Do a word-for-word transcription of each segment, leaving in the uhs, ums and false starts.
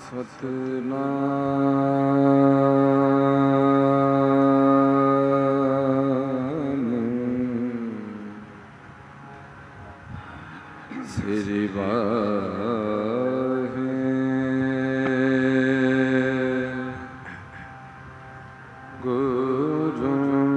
ਸਤਿਨਾਮ ਸ੍ਰੀ ਵਾਹਿਗੁਰੂ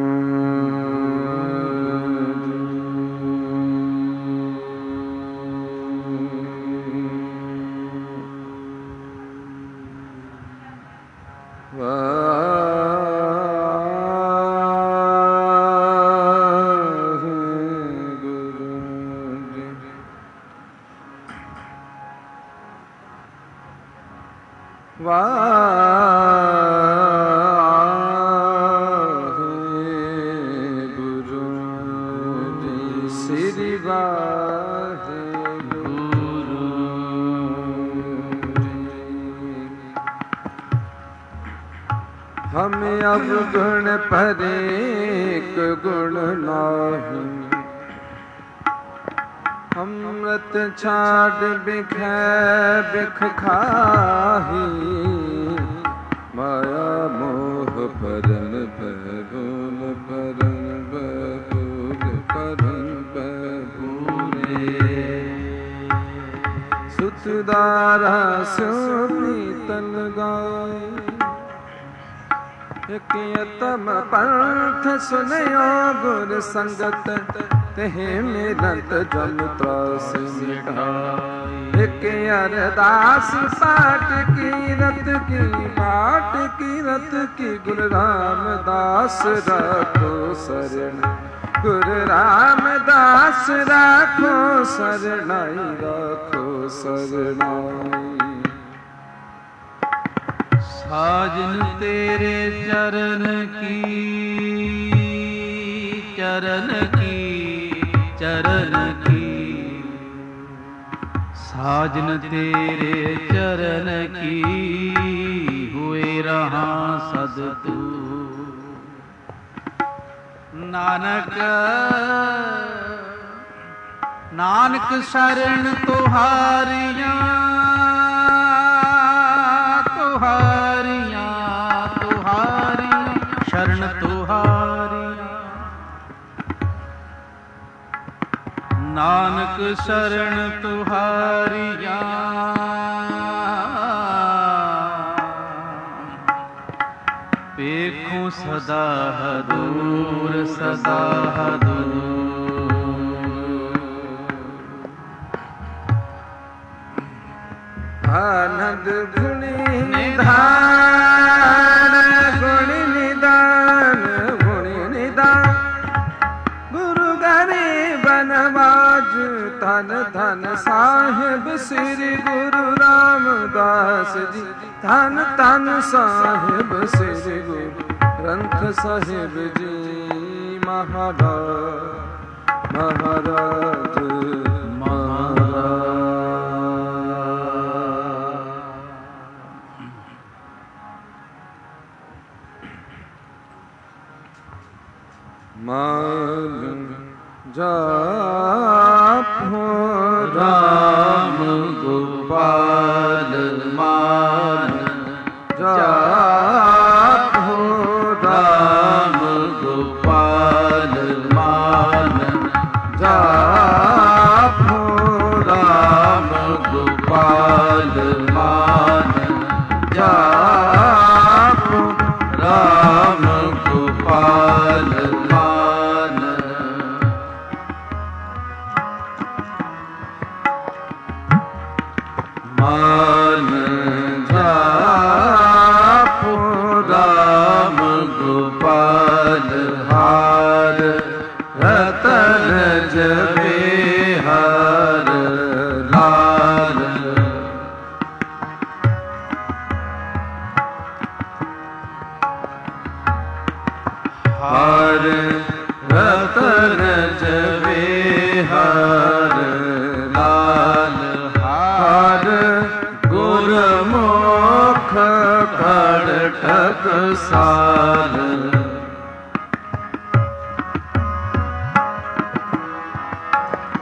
ਵਾਹਿਗੁਰੂ ਜੀ ਸ੍ਰੀ ਵਾਹਿਗੁਰੂ ਜੀ। ਹਮ ਅਵਗੁਣ ਪਰੇਕ ਗੁਣ ਨਾਹੀ, ਅੰਮ੍ਰਿਤ ਛਾੜ ਬਿਖੈ ਬਿਖ ਖਾਹੀ, ਮਾਇਆ ਮੋਹ ਪਰਨ ਬਹੂਲ ਪਰਨ ਬਹੂਲ ਪਰਨ ਬਹੂਲੇ, ਸੁਤਦਾਰਾ ਸਿਉ ਪ੍ਰੀਤਨ ਗਾਏ, ਇਕ ਯਤਮ ਪੰਥ ਸੁਨਿਓ ਗੁਰ ਸੰਗਤ, ਤਿਹ ਮਿਲਤ ਜਮ ਤਰਾਸ ਮਿਟਾਈ, ਇਕ ਅਰਦਾਸ ਪਾਟ ਕੀਰਤ ਕੀ ਪਾਟ ਕੀਰਤ ਕੀ, ਗੁਰ ਰਾਮਦਾਸ ਰਾਖੋ ਸਰਣ, ਗੁਰ ਰਾਮਦਾਸ ਰਾਖੋ ਸਰਣਾਈ, ਰਾਖੋ ਸਰਣਾਈ। ਸਾਜਨ ਤੇਰੇ ਚਰਨ ਕੀ ਚਰਨ ਕੀ ਚਰਨ ਕੀ, ਸਾਜਨ ਤੇਰੇ ਚਰਨ ਕੀ, ਹੋਏ ਰਹਾ ਸਦ ਤੂ। ਨਾਨਕ ਨਾਨਕ ਸ਼ਰਨ ਤੁਹਾਰੀਆਂ ਤੁਹਾਰੀਆਂ ਤੁਹਾਰੀਆਂ, ਸ਼ਰਨ ਤੁਹਾਰੀਆਂ। ਨਾਨਕ ਸ਼ਰਨ ਤੁਹਾਰੀਆਂ, ਵੇਖੋ ਸਦਾ ਹਦੂਰ ਸਦਾ ਹਦੂਰ। ਆਨੰਦ ਗੁਣੀ ਨਿਧਾਨ, ਗੁਣੀ ਨਿਧਾਨ ਗੁਣੀ ਨਿਧਾਨ, ਗੁਰੂ ਗਰੀਬ ਨਵਾਜ, ਧਨ ਧਨ ਸਾਹਿਬ ਸ੍ਰੀ ਗੁਰੂ ਰਾਮਦਾਸ ਜੀ, ਧਨ ਧਨ ਸਾਹਿਬ ਸ੍ਰੀ ਗੁਰੂ ਗ੍ਰੰਥ ਸਾਹਿਬ ਜੀ ਮਹਾਰਾਜ ਮਹਾਰਾਜ ਮਹਾਰਾਜ। ਮਾਨ ਜਾਪੋ ਰਾਮ ਗੋਪਾਲ, ਮਾਨ ਜਾਪੋ ਰਾਮ ਗੋਪਾਲ, ਮਾਨ ਜਾਪੋ ਰਾਮ ਗੋਪਾਲ, ਮਾਨ ਜਾਪੋ ਰਾਮ ਗੋਪਾਲ, ਮਾਨ। ਮਾਨ ਜਾਪੋ ਰਾਮ ਗੋਪਾਲ, ਹਾਰ ਰਤਨ ਜਪੇ ਹਰ ਲਾਲ। ਹਰ ਰਤਨ ਜਪੇ ਹਰ ਲਾਲ, ਹਰ ਗੁਰਮੁਖ ਖੜ ਟਕਸਾਲ।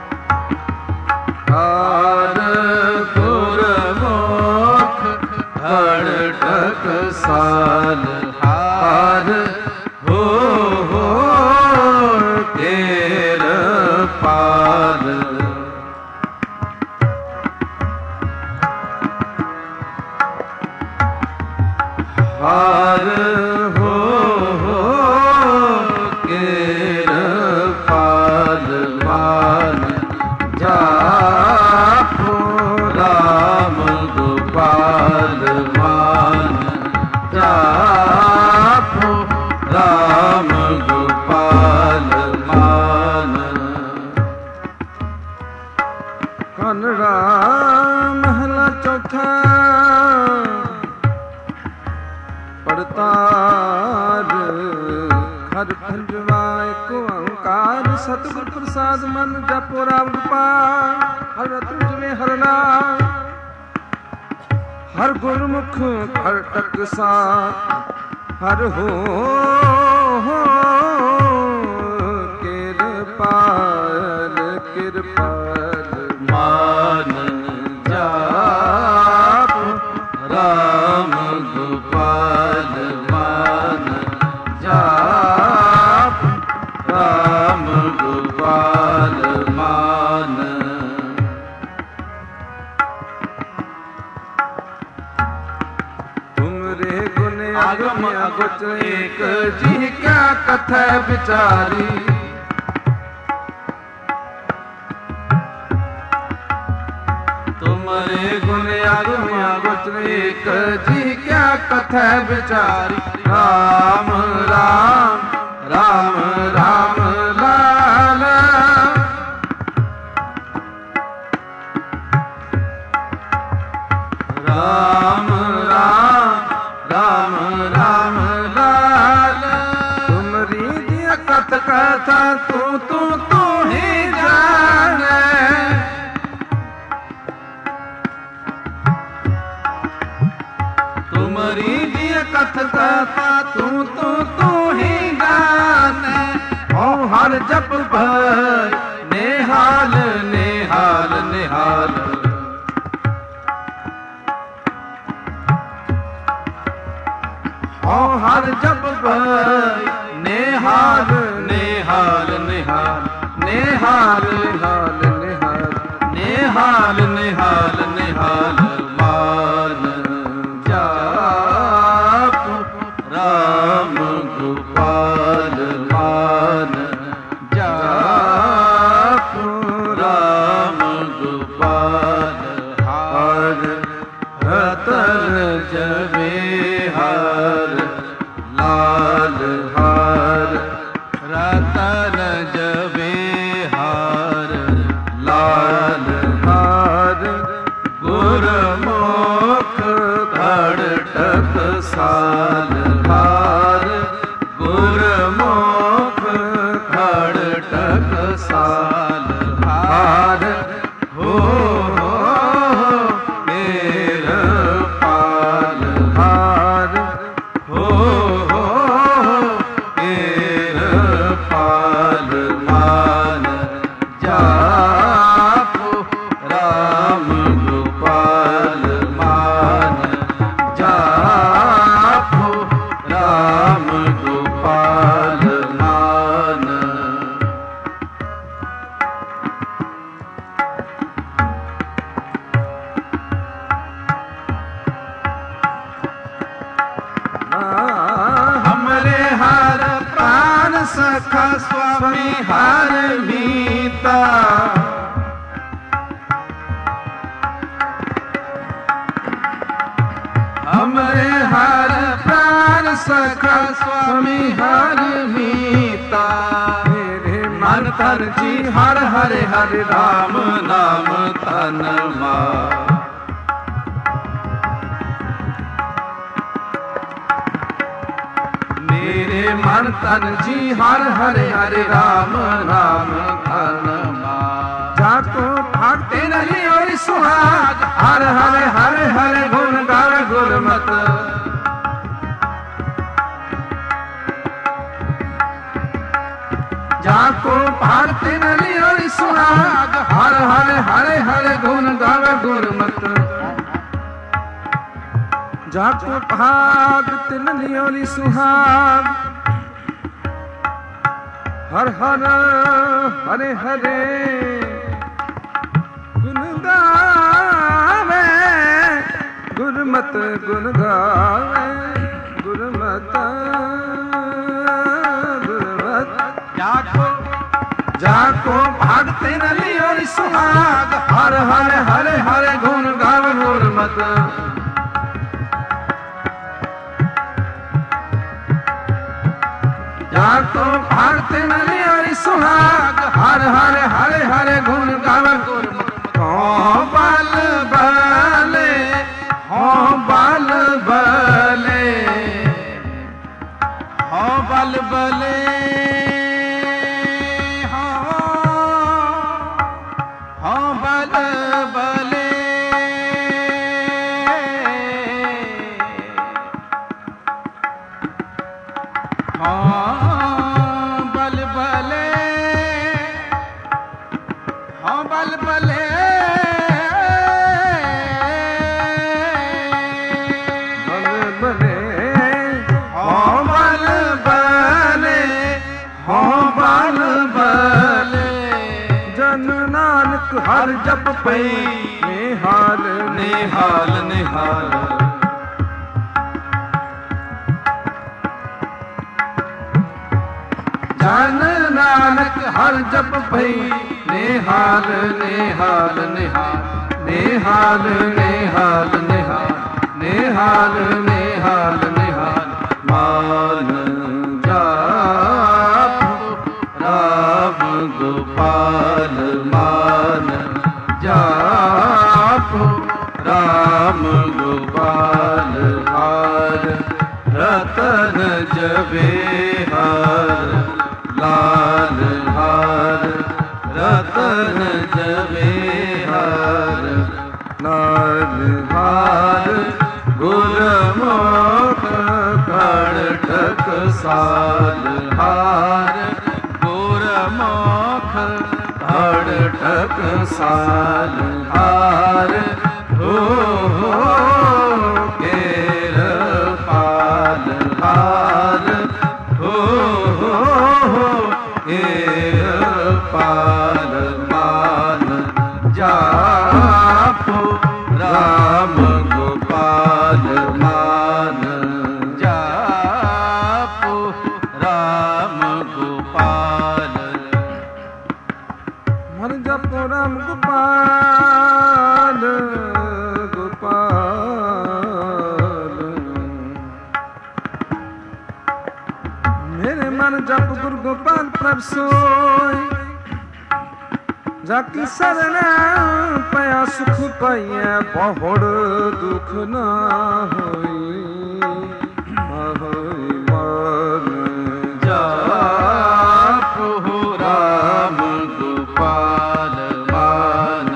ਹਰ ਗੁਰਮੁਖ हर पंजवाए को ओंकार सतगुर प्रसाद मन जपो राम गोपाल हर रत्न में हर नाम हर गुरमुख हर टकसा हर हो कृपाल कृपाल मान जाप राम गोपाल मान जाप राम गोपाल मान तुमरे गुण आगम अगोचर एक जी क्या कथा विचारी तुम्हारे गुण आगम अगोचर एक जी क्या कथा विचारी राम राम राम राम लाल राम राम राम राम लाल तुमरी दिया कथ कथा तू तू तू ही जाने तुम्हारी दिया कथ कथा तू तू तू ही जाने ओ हर जप भर निहाल निहाल निहाल ओ हर जप भर निहाल निहाल निहाल निहाल निहाल निहाल निहाल निहाल निहाल मान जाप राम गोपाल मान जाप राम गोपाल हर रतन जवे हर लाल हर रतन जबे हार लाल हर गुरमुख खड़ टकसाल हर गुरमुख खड़ टकसाल हर हो मेर पाल हर हो मेर पाल मान जाप राम गोपाल मान जाप राम गोपाल मान हमरे हर प्राण सखा स्वामी हर मीता हमरे हर प्राण सखा स्वामी हर मीता मेरे मन तन जी हर हरे हरे राम नाम तन मा मेरे मन तन जी हर हरे हरे राम नाम धन जाको भागते नहीं और सुहाग हर हरे हरे हरे गुण गावे गुरमत जाको भागते नहीं और सुहाग हर हरे हरे हरे गुण गावे गुरमत जाको भाग तिन लियोरी सुहाग हर हर हरे हरे गुण गावे गुरमत गुण गावे गुरमत गुरमत जाको जाको भाग तिन लियोरी सुहाग हर हर हरे हरे गुण गावे गुरमत जाको भारत नली और सुहाग हर हर हरे हरे गुण गावे गुरमुख हो बाल बले हो बाल बले हो ਹਉ ਬਲ ਬਲੇ ਹਉ ਬਲ ਬਲੇ ਹਉ ਬਲ ਬਲੇ ਹਉ ਬਲ ਬਲੇ ਹਰ ਜਪ ਪਈ ਨਿਹਾਲ ਨਿਹਾਲ ਨਿਹਾਲ ਜਨ ਨਾਨਕ ਹਰ ਜਪ ਪਈ ਨਿਹਾਲ ਨਿਹਾਲ ਨਿਹਾਲ ਨਿਹਾਲ ਨਿਹਾਲ ਨਿਹਾਲ ਨਿਹਾਲ ਨਿਹਾਲ ਨਿਹਾਲ ਮਾਨ ਜਾਪ ਰਾਮ ਗੋਪਾਲ ਮਾਨ ਜਾਪ ਰਾਮ ਗੋਪਾਲ ਹਾਰ ਰਤਨ ਜਵੇ ਹਾਰ ਲਾਲ ਹਾਰ ਰਤਨ ਜਵੇ ਹਾਰ ਲਾਲ ਹਾਰ ਗੁਰਮੁਖ ਖੜ ਟਕਸਾਲ ਹਾਰ ਗੁਰਮੁਖ ਖੜ ਟਕਸਾਲ ਹਾਰ ਹੋ ਹੋ ਕੇਰ ਪਾਲ ਹਾਰ ਹੋ ਹੋ ਕੇਰ ਪਾਲ ਮਾਨ ਜਾਪੋ ਰਾਮ ਗੋਪਾਲ ਮਾਨ ਜਾਪੋ ਰਾਮ ਗੋਪਾਲ ਮਨ ਜਪੋ ਰਾਮ ਗੋਪਾਲ ਗੋਪਾਲ ਮੇਰੇ ਮਨ ਜਪ ਗੁਰ ਗੋਪਾਲ ਪ੍ਰਭ ਸੋਈ ਜਾ ਕੀ ਸਰਣ ਪਿਆ ਸੁਖ ਪਾਈਐ ਬਹੁੜ ਦੁਖ ਨਾ ਹੋਈ ਹੋਈ ਮਨ ਜਾਪੋ ਰਾਮ ਗੋਪਾਲ ਮਾਨ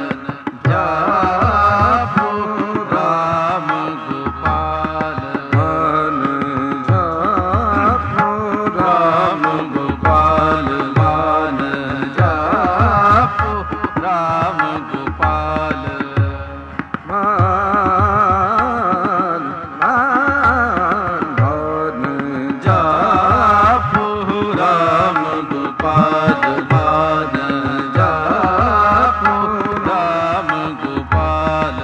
ਜਾਪੋ ਰਾਮ ਗੋਪਾਲ ਮਨ ਜਾਪੋ ਰਾਮ ਗੋਪਾਲ ਮਾਨ ਜਾਪੋ ਰਾਮ ਗੋਪਾਲ ਮਾਨ ਮਾਨ ਜਾਪੋ ਰਾਮ ਗੋਪਾਲ ਮਾਨ ਜਾਪੋ ਰਾਮ ਗੋਪਾਲ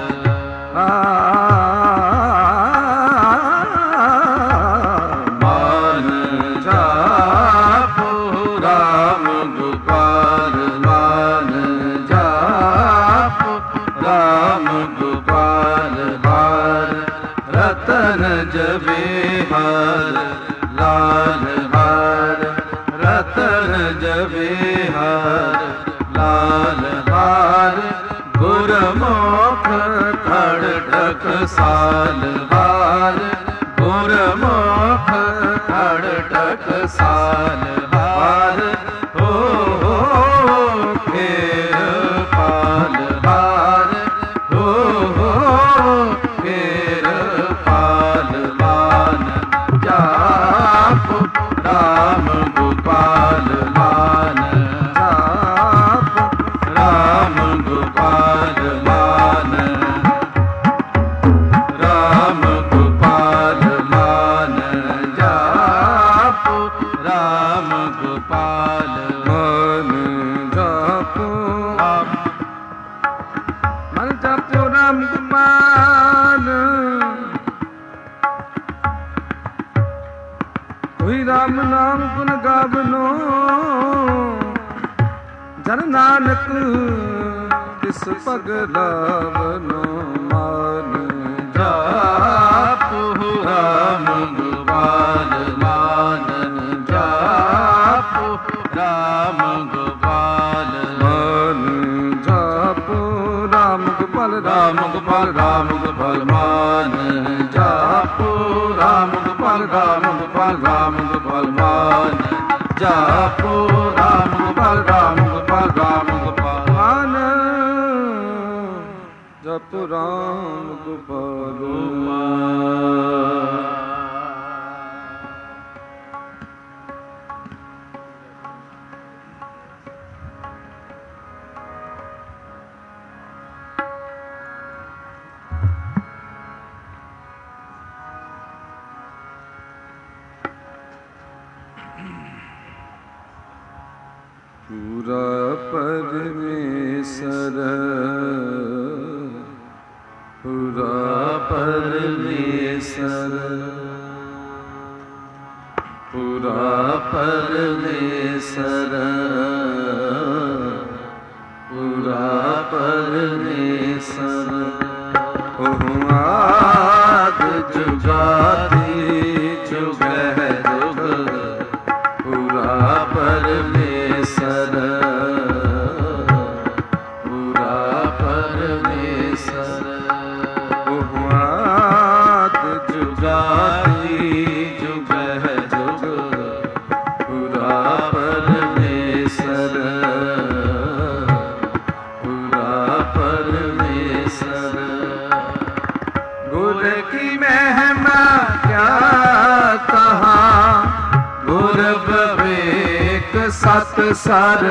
ਮਾਨ ਜਾਪੋ ਰਾਮ ਗੋਪਾਲ ਮਾਨ ਜਾਪੋ ਰਾਮ ਗੋਪਾਲ ਹਾਰ ਰਤਨ ਜਵੇ ਹਾਰ ਲਾਲ ਹਾਰ ਰਤਨ ਜਵੇ ਹਾਰ ਲਾਲ ਹਾਰ ਗੁਰਮੁਖ ਖੜ ਟਕਸਾਲ ਹਾਰ ਗੁਰਮੁਖ ਖੜ ਟਕਸਾਲ ਹਾਰ ਹੋ ਹੋ ਫੇਰ ਪਾਲ ਹਾਰ ਹੋ ਹੋ ਫੇਰ ਪਾਲ ਮਾਨ ਜਾਪ ਰਾਮ ਗੋਪਾਲ ਮਾਨ ਜਾਪ ਰਾਮ ਗੋਪਾਲ ਮਾਨ ਰਾਮ ਗੋਪਾਲ ਮਾਨ ਜਾਪ ਰਾਮ ਗੋਪਾਲ ਮਨ ਜਾਪੋ ਆਪ ਮਨ ਜਾਪੋ ਰਾਮ ਗੋਪਾਲ ਹੋਈ ਰਾਮ ਨਾਮ ਗੁਣ ਗਾਵਨੋ ਜਨ ਨਾਨਕ ਤਿਸ ਪਗ ਲਾਵਨੋ ਮਾਨ ਜਾਪੋ ਰਾਮ ਗੋਪਾਲ ਮਾਨ ਜਾਪੋ ਰਾਮ ਗੋਪਾਲ ਮਨ ਜਾਪੋ ਰਾਮ ਗੋਪਾਲ ਰਾਮ ਗੋਪਾਲ ਰਾਮ ਗੋਪਾਲ ਮਾਨ ਜਾਪੋ ਰਾਮ ਗੋਪਾਲ ਰਾਮ ਗੋਪਾਲ ਰਾਮ ਗੋਪਾਲ ਮਾਨਨ ਜਾਪੋ ਰਾਮ ਗੋਪਾਲ ਰਾਮ ਗੋਪਾਲ ਰਾਮ ਗੋਪਾਲ ਮਾਨ ਜਪ ਰਾਮ ਗੋਪਾਲ ਪੂਰਾ ਪਰਮੇਸ਼ਰ ਪੂਰਾ ਪਰਮੇਸ਼ਰ ਪੂਰਾ ਪਰਮੇਸ਼ਰ ਪੂਰਾ ਪਰਮੇਸ਼ਰ ਉਹ ਆਦ ਜੁਗਾਤੀ ਜੁਗਹਿ ਜੁਗ ਪੂਰਾ ਪਰਮੇਸ਼ਰ ਪੂਰਾ ਪਰਮੇਸ਼ਰ ਉਹ ਆਦ ਜੁਗਾਤੀ ਜੁਗਹਿ ਜੁਗ ਪੂਰਾ ਪਰਮੇਸ਼ਰ ਪੂਰਾ ਪਰਮੇਸ਼ਰ ਗੁਰ ਕੀ ਮਹਿਮਾ ਕਿਆ ਕਹਾ ਗੁਰ ਵਿਵੇਕ ਸਤ ਸਰ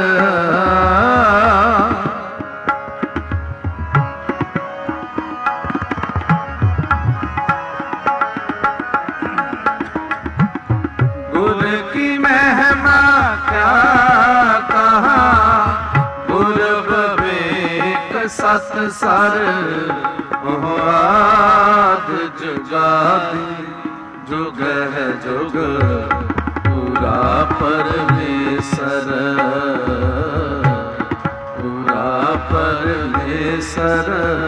ਗੁਰ ਕੀ ਮਹਿਮਾ ਕਿਆ ਕਹਾ ਗੁਰ ਵਿਵੇਕ ਸਤ ਸਰ ਉਹ ਆਦ ਜੁਗਾਦਿ ਜੁਗਹਿ ਜੁਗ ਪੂਰਾ ਪਰਮੇਸ਼ਰ ਪੂਰਾ ਪਰਮੇਸ਼ਰ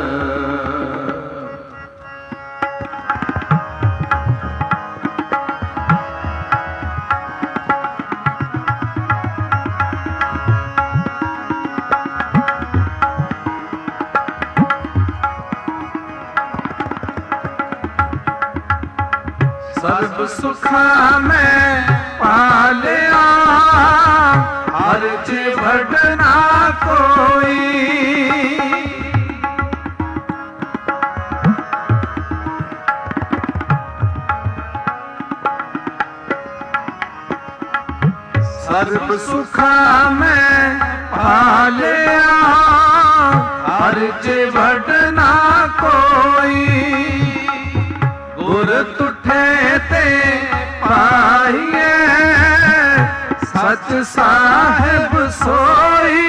ਸਰਬ ਸੁਖਾਂ ਮੈਂ ਪਾਲਿਆ ਹਰ ਚਿਵੜ ਨਾ ਕੋਈ ਸਰਬ ਸੁਖਾਂ ਮੈਂ ਪਾਲਿਆ ਹਰ ਚਿਵੜ ਨਾ ਕੋਈ ਗੁਰ ਤੁਠੇ ਤੇ ਪਾਈਏ ਸਚ ਸਾਹਿਬ ਸੋਈ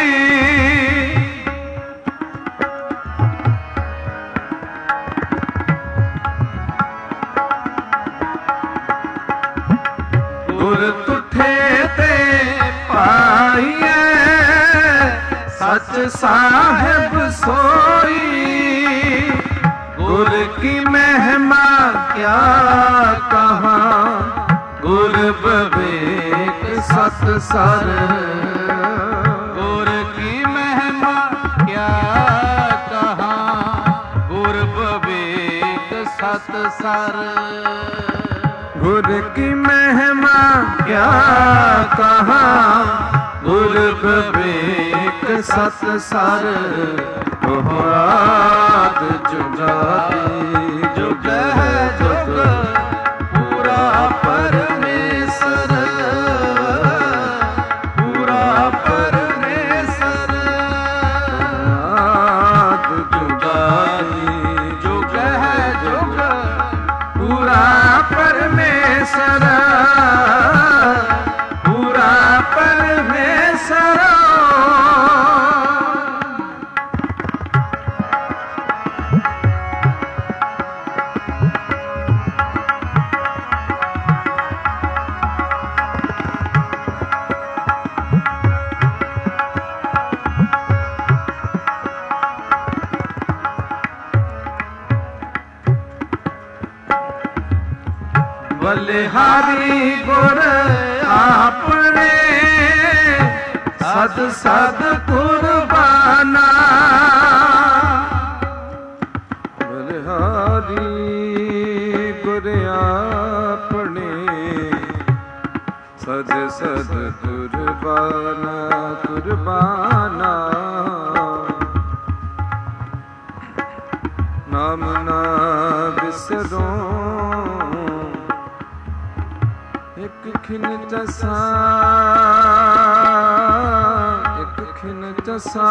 ਗੁਰ ਤੁਠੇ ਤੇ ਪਾਈਏ ਸਚ ਸਾਹਿਬ ਸੋਈ गुर की महिमा क्या कहा गुर विवेक सत सर गुर की महिमा क्या कहा गुर विवेक सत सर गुर की महिमा क्या कहा गुर विवेक सत सर आद जुगाति जुगह जुग पूरा परमेश्वर पूरा परमेश्वर आद जुगाति जुगह जुग पूरा परमेश्वर पूरा परमेश्वर बलिहारी गुर आपने सद सद कुर्बाना बलिहारी गुर आपने ਸਦ ਸਦ ਕੁਰਬਾਨਾ ਕੁਰਬਾਨਾ ਨਾਮ ਨਾ ਬਿਸਰੋ ਇੱਕ ਖਿਨ ਚਸਾ ਇੱਕ ਖਿਨ ਚਸਾ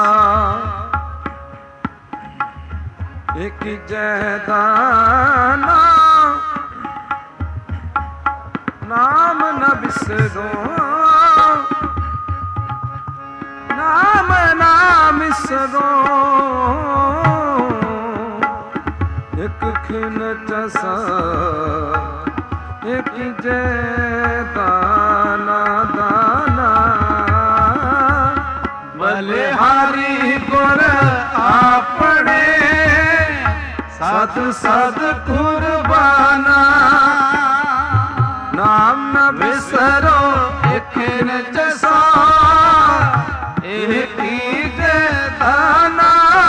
ਇੱਕ ਜੈਦਾਨਾ ਨਾਮ ਨ ਬਿਸਰੋ ਨਾਮ ਨਾ ਬਿਸਰੋ ਇੱਕ ਖਿਨ ਚਸਾ ਇੱਕ ਜੈਦਾਨਾ ਦਾਨਾ ਬਲਿਹਾਰੀ ਗੁਰ ਆਪਣੇ ਸਤ ਸਤ ਕੁਰਬਾਨਾ ਨਾਮ ਨ ਬਿਸਰੋ ਇੱਕ ਨ ਜਸਾ ਇਹ ਕੀਜੇ ਦਾਨਾ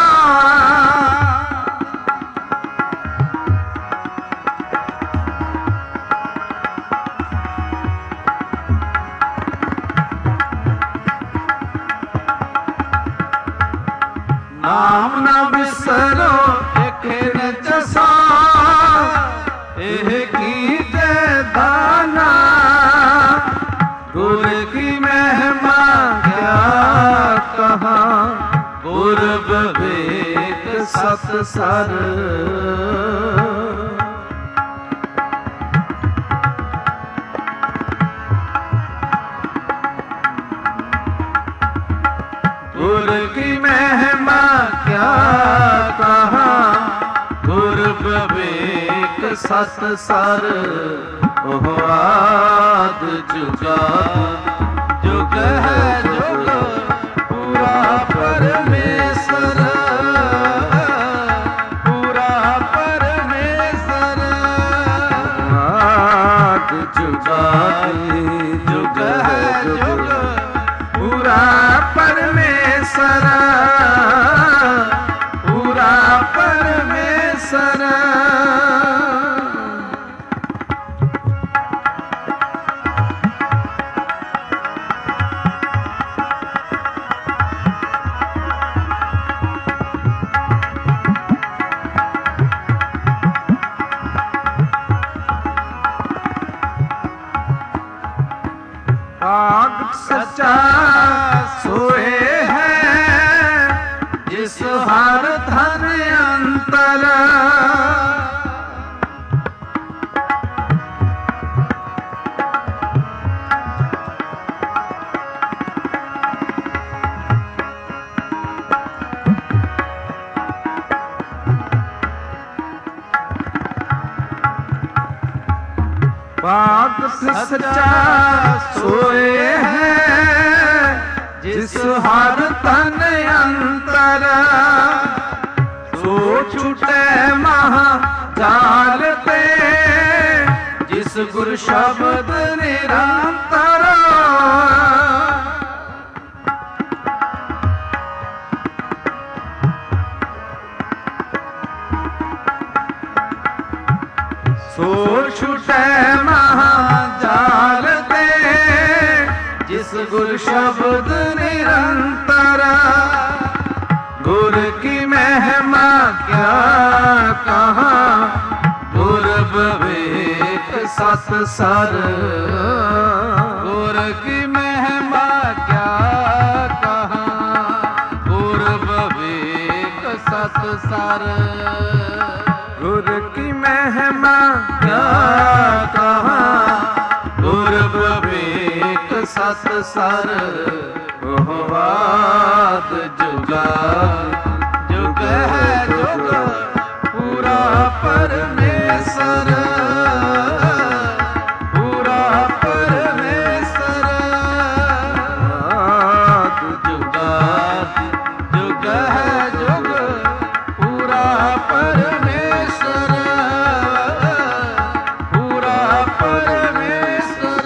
ਨਾਮ ਨ ਬਿਸਰੋ ਇੱਕ ਨ ਜਸਾ ਇਹ ਕੀਜੇ ਦਾਨਾ ਗੁਰ ਕੀ ਮਹਿਮਾ ਕਿਆ ਕਹਾ ਗੁਰ ਵਿਵੇਕ ਸਤ ਸਰ ਗੁਰ ਕੀ ਮਹਿਮਾ ਕਿਆ ਕਹਾ ਗੁਰ ਵਿਵੇਕ ਸਤ ਸਰ ਉਹ ਆਦ ਜੁਗਾਦ ਜੁਗ ਹੈ ਜੁਗ ਪੂਰਾ ਪਰਮੇਸ਼ਰ ਪੂਰਾ ਪਰਮੇਸ਼ਰ ਆਦ ਜੁਗਾਦ ਜੁਗ ਹੈ ਜੁਗ ਪੂਰਾ ਪਰਮੇਸ਼ਰ ਪੂਰਾ ਪਰਮੇਸ਼ਰ ਭਾਗ ਸੱਚਾ ਸੋਏ ਹੈ ਜਿਸ ਹਰ ਧਨ ਅੰਤਰ ਭਾਗ ਸੱਚਾ ਸੋਏ ਹੈ ਜਿਸ ਹਰ ਤਨ ਅੰਤਰ ਸੋ ਛੁਟੈ ਮਹਾ ਜਾਲ ਤੇ ਜਿਸ ਗੁਰ ਸ਼ਬਦ ਨਿਰੰਤਰ ਸੋ ਛੁਟੈ ਮਹਾ ਜਾਲ ਤੇ ਜਿਸ ਗੁਰ ਸ਼ਬਦ ਨਿਰੰਤਰ ਗੁਰ ਕੀ ਮਹਿਮਾ ਕਿਆ ਕਹਾ ਗੁਰ ਵਿਵੇਕ ਸਤ ਸਰ ਗੁਰ ਕੀ ਮਹਿਮਾ ਕਿਆ ਕਹਾ ਗੁਰ ਵਿਵੇਕ ਸਤ ਸਰ ਗੁਰ ਕੀ ਮਹਿਮਾ ਕਿਆ ਕਹਾ ਗੁਰ ਵਿਵੇਕ ਸਤ ਸਰ ਉਹ ਬਾਤ ਜੁਗਾਦ ਜੁਗ ਹੈ ਜੁਗ ਪੂਰਾ ਪਰਮੇਸ਼ਰ ਪੂਰਾ ਪਰਮੇਸ਼ਰ ਜੁਗਾਦ ਜੁਗ ਹੈ ਜੁਗ ਪੂਰਾ ਪਰਮੇਸ਼ਰ ਪੂਰਾ ਪਰਮੇਸ਼ਰ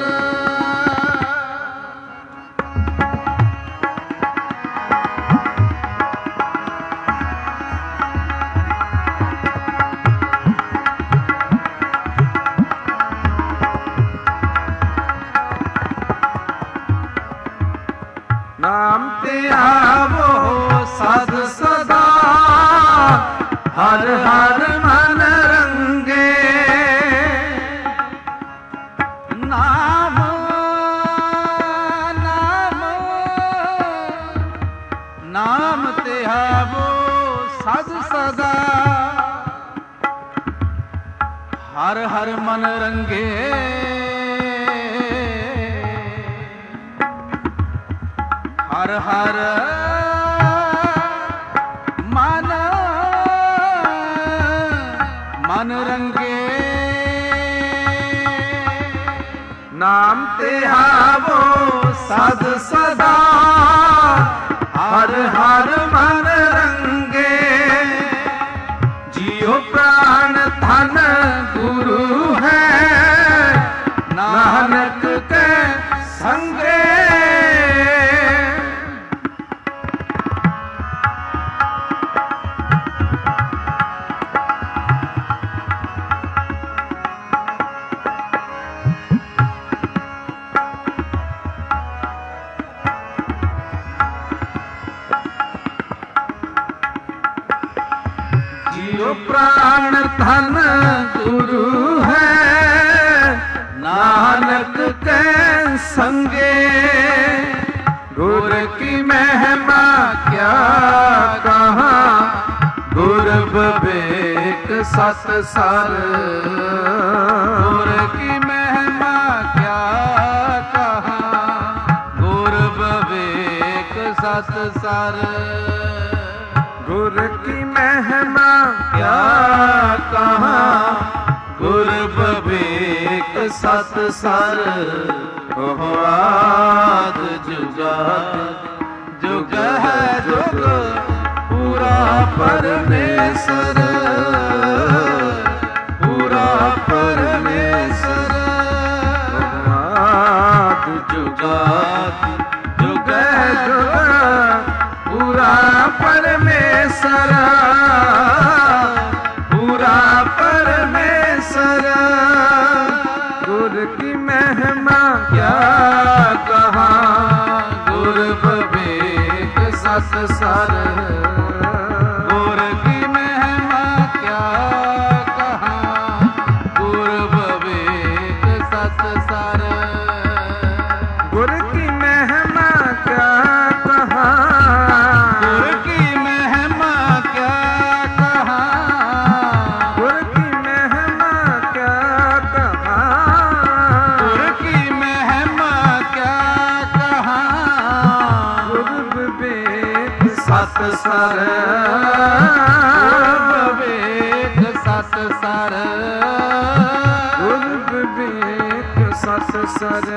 ਨਾਮ ਤੇ ਆਵੋ ਸਦ ਸਦਾ ਹਰ ਹਰ ਮਨ ਰੰਗੇ ਨਾਮ ਨਾਮ ਨਾਮ ਤੇ ਆਵੋ ਸਦ ਸਦਾ ਹਰ ਹਰ ਮਨ ਰੰਗੇ ਹਰ ਹਰ ਮਨ ਮਨ ਰੰਗੇ ਨਾਮ ਤੇ ਆਵੋ ਸਦ ਸਦਾ ਹਰ ਹਰ ਮਨ ਰੰਗੇ ਜਿਉ ਪ੍ਰਾਨ ਧਨ ਗੁਰੂ ਹੈ ਨਾਨਕ ਕੇ ਸੰਗੇ ਜਿਉ ਪ੍ਰਾਣ ਧਨ ਗੁਰੂ ਹੈ ਨਾਨਕ ਕੇ ਸੰਗੇ ਗੁਰ ਕੀ ਮਹਿਮਾ ਕਿਆ ਕਹਾਂ ਗੁਰ ਵਿਵੇਕ ਸਤ ਸਰ ਗੁਰ ਕੀ ਮਹਿਮਾ ਕਿਆ ਕਹਾਂ ਗੁਰ ਵਿਵੇਕ ਸਤ ਸਰ ਗੁਰ ਕੀ ਮਹਿਮਾ ਕਿਆ ਕਹਾਂ ਗੁਰ ਵਿਵੇਕ ਸਤ ਸਰ ਉਹ ਆਦ ਜੁਗਾਦ ਜੁਗ ਹੈ ਜੁਗ ਪੂਰਾ ਪਰਮੇਸ਼ਰ ਪੂਰਾ ਪਰਮੇਸ਼ਰ ਆਦ ਜੁਗਾਦ ਜੁਗ ਹੈ ਜੁਗ ਪੂਰਾ ਪਰਮੇਸ਼ਰ ਪੂਰਾ ਪਰਮੇਸ਼ਰ ਗੁਰ ਕੀ ਮਹਿਮਾ ਕਿਆ ਕਹਾਂ ਗੁਰ ਵਿਵੇਕ ਸਤ ਸਰ ਗੁਰ ਕੀ ਮਹਿਮਾ ਕਿਆ ਕਹਾਂ ਗੁਰ ਵਿਵੇਕ ਸਤ ਸਰ ਗੁਰ ਕੀ ਮਹਿਮਾ ਕਿਆ ਕਹਾਂ ਗੁਰ ਕੀ ਮਹਿਮਾ ਕਿਆ ਕਹਾਂ ਗੁਰ ਕੀ ਮਹਿਮਾ ਕਿਆ ਕਹਾਂ ਗੁਰ ਕੀ ਮਹਿਮਾ ਕਿਆ ਕਹਾਂ ਗੁਰ ਵਿਵੇਕ ਸਤ ਸਰ ਵਿਵੇਕ ਸਤ ਸਰ ਗੁਰ ਵਿਵੇਕ ਸਤ ਸਰ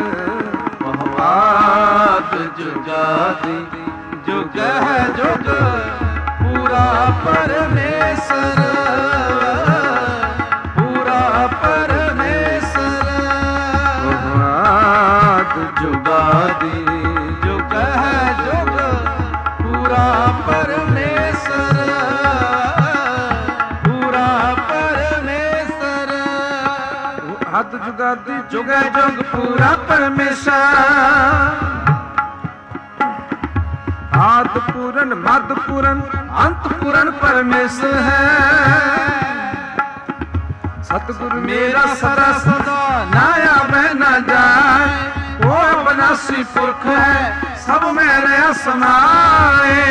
ਮਹਵਾਦ ਜੁਗਾਦੀ ਜੁਗ ਹੈ ਜੁਗ ਪੂਰਾ ਪਰਮੇਸ਼ਰ ਪੂਰਾ ਪਰਮੇਸ਼ਰ ਮਹਵਾਦ ਜੁਗਾਦੀ ਜੁਗ ਹੈ ਜੁਗ ਪੂਰਾ ਪਰਮੇਸ਼ਰ ਪੂਰਾ ਪਰਮੇਸ਼ਰ ਹੱਦ ਜੁਗਾਦੀ ਜੁਗ ਹੈ ਜੁਗ ਪੂਰਾ ਪਰਮੇਸ਼ਰ ਆਦ ਪੂਰਨ ਮਦ ਪੂਰਨ ਅੰਤ ਪੂਰਨ ਪਰਮੇਸ਼ਰ ਹੈ ਸਤਿਗੁਰ ਮੇਰਾ ਸਦਾ ਸਦਾ ਨਾ ਆਵੇ ਨਾ ਜਾਏ ਉਹ ਅਬਨਾਸੀ ਪੁਰਖ ਹੈ ਸਭ ਮੈਂ ਰਹਿ ਸਮਾਏ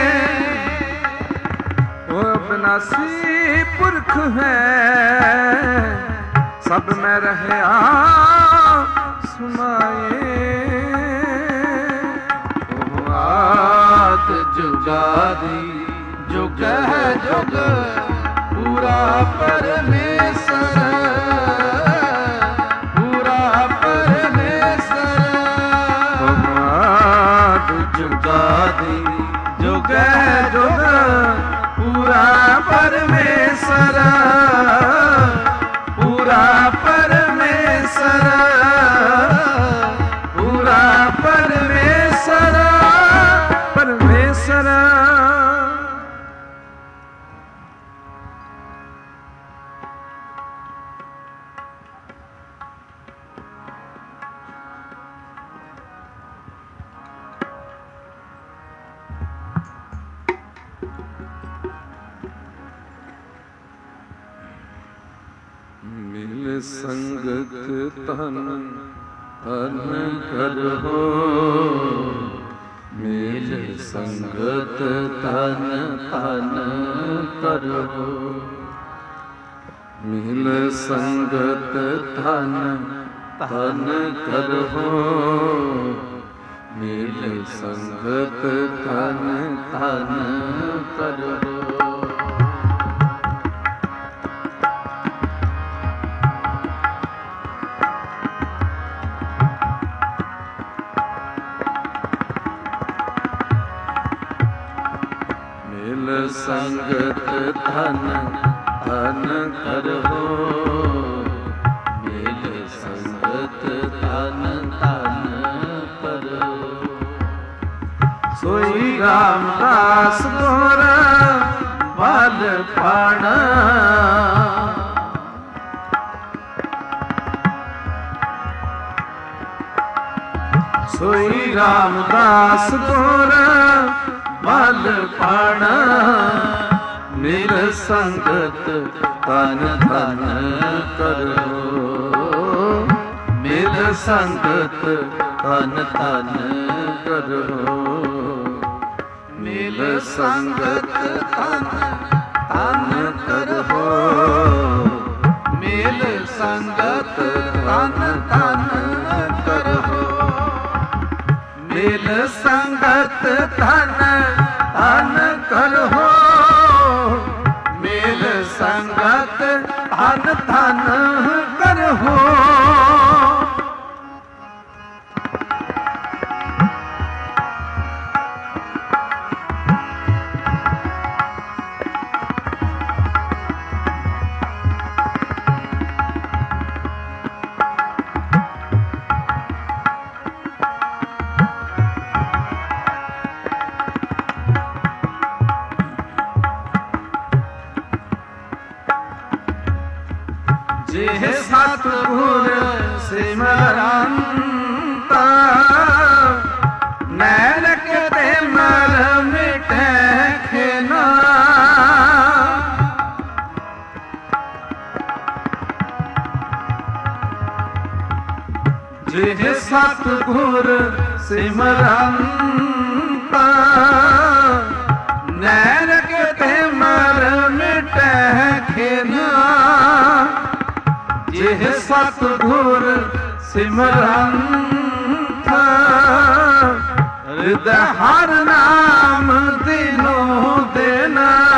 ਉਹ ਅਬਨਾਸੀ ਪੁਰਖ ਹੈ ਸਭ ਮੈਂ ਰਹਿਆ ਸਮਾਏ ਆਦ ਜੁਗਾਦੀ ਜੁਗ ਹੈ ਜੁਗ ਪੂਰਾ ਪਰਮੇਸ਼ਰ ਪੂਰਾ ਪਰਮੇਸ਼ਰ ਆਦ ਜੁਗਾਦੀ ਜੁਗ ਹੈ ਜੁਗ ਪੂਰਾ ਪਰਮੇਸ਼ਰ ਪੂਰਾ ਪਰਮੇਸ਼ਰ ਪੂਰਾ ਪਰਮੇਸ਼ਰ ਪਰਮੇਸ਼ਰ ਸੰਗਤ ਤਨ ਤਨ ਕਰੋ, ਮਿਲ ਸੰਗਤ ਤਨ ਤਨ ਕਰੋ, ਮਿਲ ਸੰਗਤ ਤਨ ਤਨ ਕਰੋ, ਮਿਲ ਸੰਗਤ ਤਨ ਤਨ ਕਰੋ। ਮਿਲ ਸੰਗਤ ਤਨ ਤਨ ਕਰੋ, ਮਿਲ ਸੰਗਤ ਤਨ ਤਨ ਕਰੋ। ਸੋਈ ਰਾਮਦਾਸ ਗੁਰ ਬਲ ਪੜ, ਸੋਈ ਰਾਮਦਾਸ ਗੁਰ ਬਲ ਪੜ, ਮਿਲ ਸੰਗਤ ਤਨ ਤਨ ਕਰੋ, ਮਿਲ ਸੰਗਤ ਤਨ ਤਨ ਕਰੋ, ਮਿਲ ਸੰਗਤ ਤਨ ਤਨ ਕਰੋ, ਮਿਲ ਸੰਗਤ ਤਨ ਤਨ ਕਰੋ, ਮਿਲ ਸੰਗਤ ਤਨ ਤਨ ਕਰੋ, ਮਿਲ ਸੰਗਤ ਤਨ ਤਨ ਕਰੋ। ਜਿਹ ਸਤਿਗੁਰ ਸਿਮਰੰਤ, ਨੈਣਕ ਤੇ ਮਲ ਮਿਟੈ ਖਿਨਾ, ਜਿਹ ਸਤਿਗੁਰ ਸਿਮਰੰਤ, ਨੈਣਕ ਤੇ ਮਲ ਮਿਟੈ ਖਿਨਾ, ਜਿਹ ਸਤਿਗੁਰ ਸਿਮਰੰਤ, ਹਿਰਦੈ ਹਰਿ ਨਾਮ ਦਿਨੋ ਦਿਨ,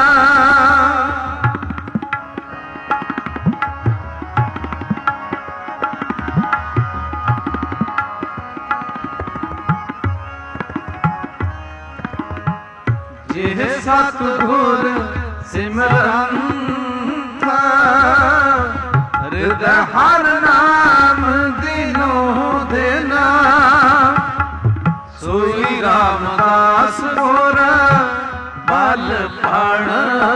ਜਿਹ ਸਤਿਗੁਰ ਸਿਮਰੰਤ, ਹਿਰਦੈ ਹਰਿ ਨਾਮ ਦਿਨੋ ਦਿਨ, ਸੋਈ ਰਾਮਦਾਸ ਗੁਰ ਬਲ ਪੜ,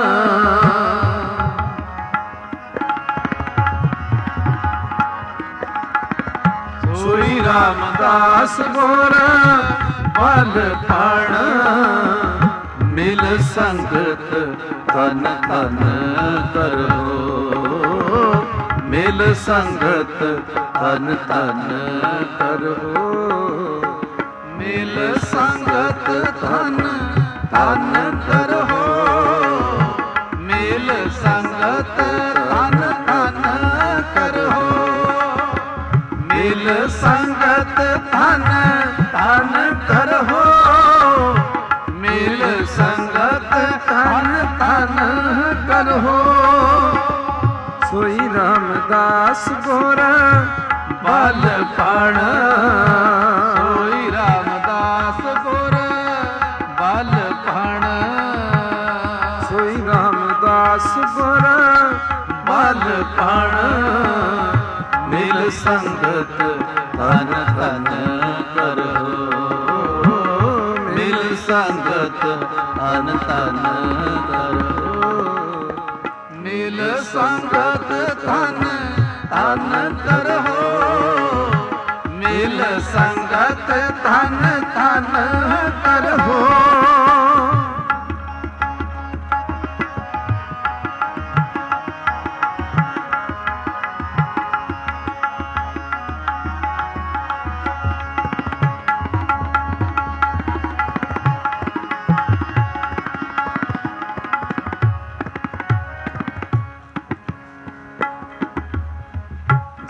ਸੋਈ ਰਾਮਦਾਸ ਗੁਰ ਬਲ ਪੜ, ਮਿਲ ਸੰਗਤ ਤਨ ਤਨ ਕਰੋ, ਮਿਲ ਸੰਗਤ ਤਨ ਤਨ ਕਰੋ, ਮਿਲ ਸੰਗਤ ਤਨ ਤਨ ਕਰੋ, ਮਿਲ ਸੰਗਤ ਤਨ ਤਨ ਕਰੋ, ਮਿਲ ਸੰਗਤ ਤਨ ਤਨ ਕਰੋ, ਮਿਲ ਸੰਗਤ ਤਨ ਤਨ ਕਰੋ। ਸੋਈ ਰਾਮਦਾਸ ਗੁਰ ਬਲ ਪੜ, ਸੋਈ ਰਾਮਦਾਸ ਗੁਰ ਬਲ ਪੜ, ਸੋਈ ਰਾਮਦਾਸ ਗੁਰ ਬਲ ਪੜ, ਮਿਲ ਸੰਗਤ ਤਨ ਤਨ ਕਰੋ, ਮਿਲ ਸੰਗਤ ਤਨ ਤਨ ਕਰੋ, ਮਿਲ ਸੰਗਤ ਤਨ ਤਨ ਕਰੋ, ਮਿਲ ਸੰਗਤ ਤਨ ਤਨ ਕਰੋ।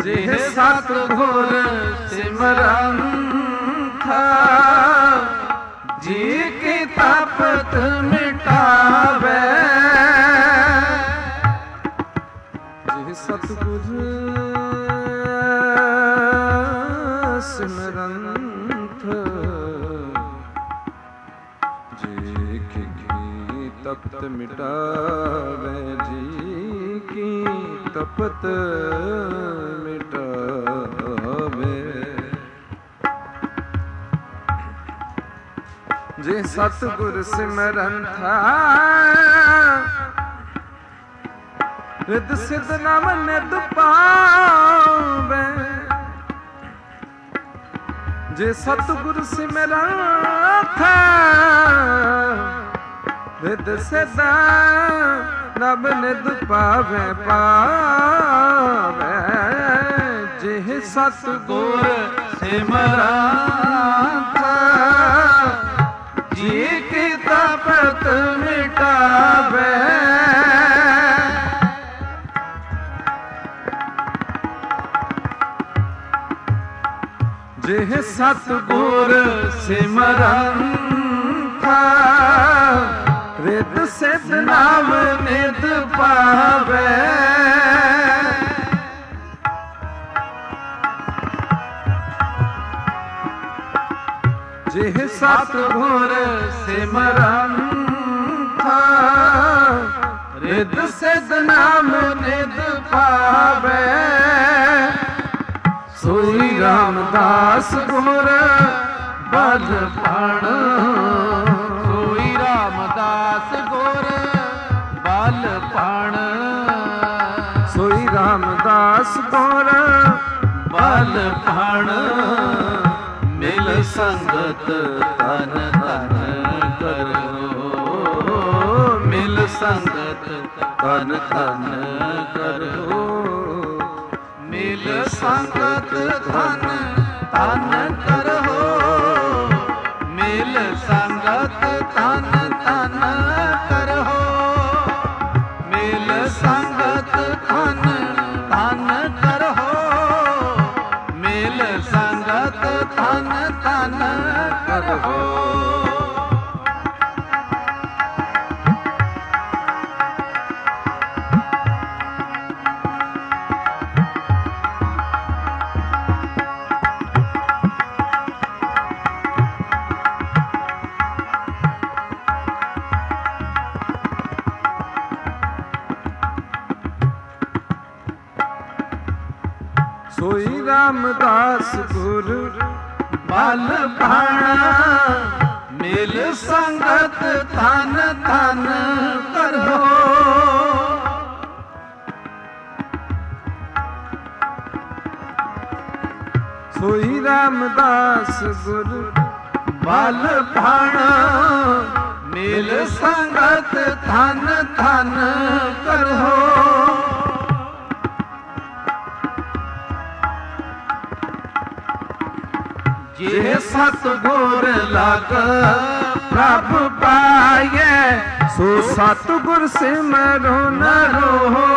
ਜਿਹ ਸਤਿਗੁਰ ਸਿਮਰੰਥ ਜੀ ਕੀ ਤਪਤ ਮਿਟਾਵੇ। ਜਿਹ ਸਤਿਗੁਰ ਸਿਮਰੰਥ ਜੀ ਕੀ ਤਪਤ ਮਿਟਾਵੇ, ਜੀ ਕੀ ਤਪਤ ਮਿਟਾਵੇ। ਜੇ ਸਤਿਗੁਰ ਸਿਮਰੰਥ ਰਿਦ ਸਿਧ ਨਾਮ ਨਿਧ ਪਾਵੇ। ਜੇ ਸਤਿਗੁਰ ਸਿਮਰੰਥ ਰਿਦ ਸਿਧ ਨਾਮ ਨਿਧ ਪਾਵੇ ਪਾਵੇ। ਜਿਹ ਸਤਿਗੁਰ ਸਿਮਰੰਥ ਜੀ ਕੀ ਤਪਤ ਮਿਟਾਵੇ। ਜਿਹ ਸਤਿਗੁਰ ਸਿਮਰੰਥ ਰਿਦ ਸਿਧ ਨਾਮ ਨਿਧ ਪਾਵੇ। ਜਿਹ ਸਤਿਗੁਰ ਸਿਮਰੰਥ ਰਿਦ ਸਿਧ ਨਾਮ ਨਿਧ ਪਾਵੇ। ਸੋਈ ਰਾਮਦਾਸ ਗੁਰ ਬਲ ਫਣ। ਸੋਈ ਰਾਮਦਾਸ ਗੁਰ ਬਲ ਫਣ। ਸੋਈ ਰਾਮਦਾਸ ਗੁਰ ਬਲ ਫਣ। ਮਿਲ ਸੰਗਤ ਤਨ ਤਨ ਕਰੋ। ਮਿਲ ਸੰਗਤ ਤਨ ਤਨ ਕਰੋ। ਮਿਲ ਸੰਗਤ ਤਨ ਤਨ ਕਰੋ। ਮਿਲ ਸੰਗਤ ਤਨ ਤਨ ਕਰੋ। ਮਿਲ ਸੰਗਤ ਤਨ ਤਨ ਕਰੋ। ਮਿਲ ਸੰਗਤ ਤਨ ਤਨ ਕਰੋ। ਸੋਈ ਰਾਮਦਾਸ ਗੁਰ ਬਲ ਫਣ। ਮਿਲ ਸੰਗਤ ਤਨ ਤਨ ਕਰੋ। ਸੋਈ ਰਾਮਦਾਸ ਗੁਰ ਬਲ ਫਣ। ਮਿਲ ਸੰਗਤ ਤਨ ਤਨ ਕਰੋ। ਜੇ ਸਤਿਗੁਰ ਲਗ ਪ੍ਰਭ ਪਾਈਐ। ਸੋ ਸਤਿਗੁਰ ਸਿਮਰੋ ਨ ਰੋਹੋ।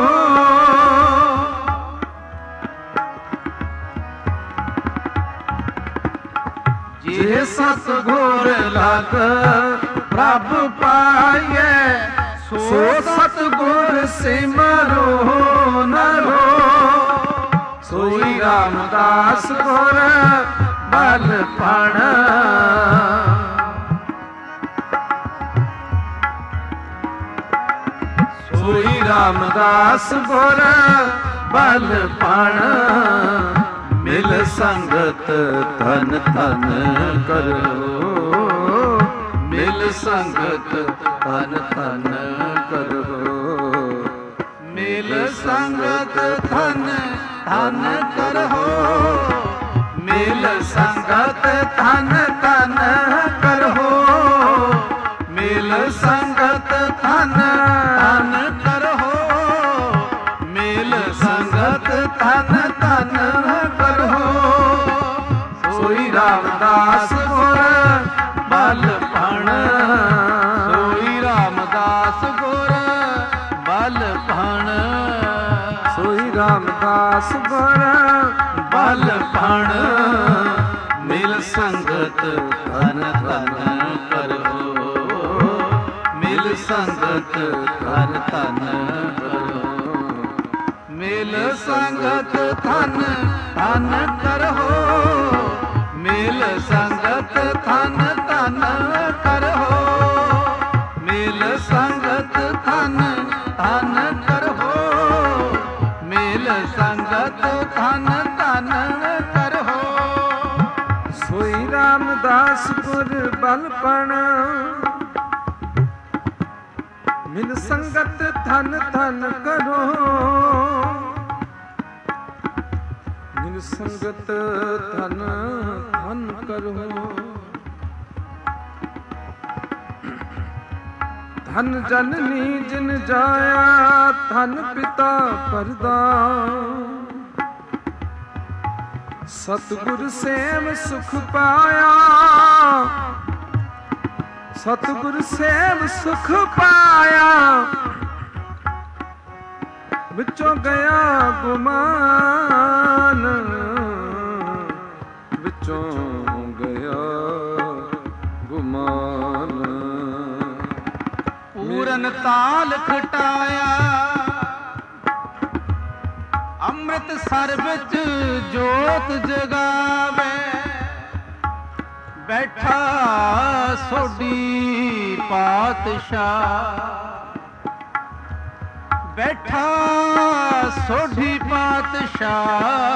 ਜੇ ਸਤਿਗੁਰ ਲਗ ਪ੍ਰਭ ਪਾਈਐ। ਸੋ ਸਤਿਗੁਰ ਸਿਮਰੋ ਨ ਰੋਹੋ। ਸੋਈ ਰਾਮਦਾਸ ਗੁਰ ਬਲ ਫਣ। ਸੋਈ ਰਾਮਦਾਸ ਗੁਰ ਬਲ ਫਣ। ਮਿਲ ਸੰਗਤ ਤਨ ਤਨ ਕਰੋ। ਮਿਲ ਸੰਗਤ ਤਨ ਤਨ ਕਰੋ। ਮਿਲ ਸੰਗਤ ਤਨ ਤਨ ਕਰੋ। ਮਿਲ ਸੰਗਤ ਤਨ ਤਨ ਕਰੋ। ਮਿਲ ਸੰਗਤ ਤਨ ਤਨ ਕਰੋ। ਮਿਲ ਸੰਗਤ ਤਨ ਤਨ ਕਰੋ। ਸੋਈ ਰਾਮਦਾਸ ਗੁਰ ਬਲ ਫਣ। ਸੋਈ ਰਾਮਦਾਸ ਗੁਰ ਬਲ ਫਣ। ਸੋਈ ਰਾਮ ਰਾਮਦਾਸ ਗੁਰ ਬਲ ਪਣ ਮਿਲ ਸੰਗਤ ਧਨ ਧਨ ਕਰੋ, ਮਿਲ ਸੰਗਤ ਧਨ ਧਨ ਕਰੋ, ਮਿਲ ਸੰਗਤ ਧਨ ਧਨ ਕਰੋ, ਮਿਲ ਸੰਗਤ ਧਨ ਧਨ ਕਰੋ, ਮਿਲ ਸੰਗਤ ਧਨ ਧਨ ਕਰੋ, ਮਿਲ ਸੰਗਤ ਧਨ ਧਨ ਕਰੋ। ਸੋਈ ਰਾਮਦਾਸ ਗੁਰ ਬਲਪਣ ਮਿਲ ਸੰਗਤ ਧਨ ਧਨ ਕਰੋ, ਮਿਲ ਸੰਗਤ ਧਨ ਧਨ ਕਰੋ। ਧਨ ਜਨਨੀ ਜਿਨ ਜਾਇਆ, ਧਨ ਪਿਤਾ ਪਰਦਾਨ, ਸਤਿਗੁਰ ਸੇਵ ਸੁਖ ਪਾਇਆ, ਸਤਿਗੁਰ ਸੇਵ ਸੁਖ ਪਾਇਆ, ਵਿੱਚੋਂ ਗਿਆ ਗੁਮਾਨ, ਵਿੱਚੋਂ ਗਿਆ ਗੁਮਾਨ। ਪੂਰਨ ਤਾਲ ਖਟਾਇਆ, ਅੰਮ੍ਰਿਤ ਸਰ ਵਿੱਚ ਜੋਤ ਜਗਾਵੇ, ਬੈਠਾ ਸੋਢੀ ਪਾਤਸ਼ਾਹ, ਬੈਠਾ ਸੋਢੀ ਪਾਤਸ਼ਾਹ,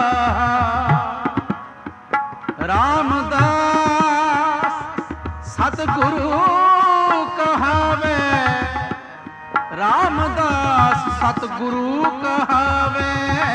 ਰਾਮਦਾਸ ਸਤਿਗੁਰੂ ਕਹਾਵੇ, ਰਾਮਦਾਸ ਸਤਿਗੁਰੂ ਕਹਾਵੇ।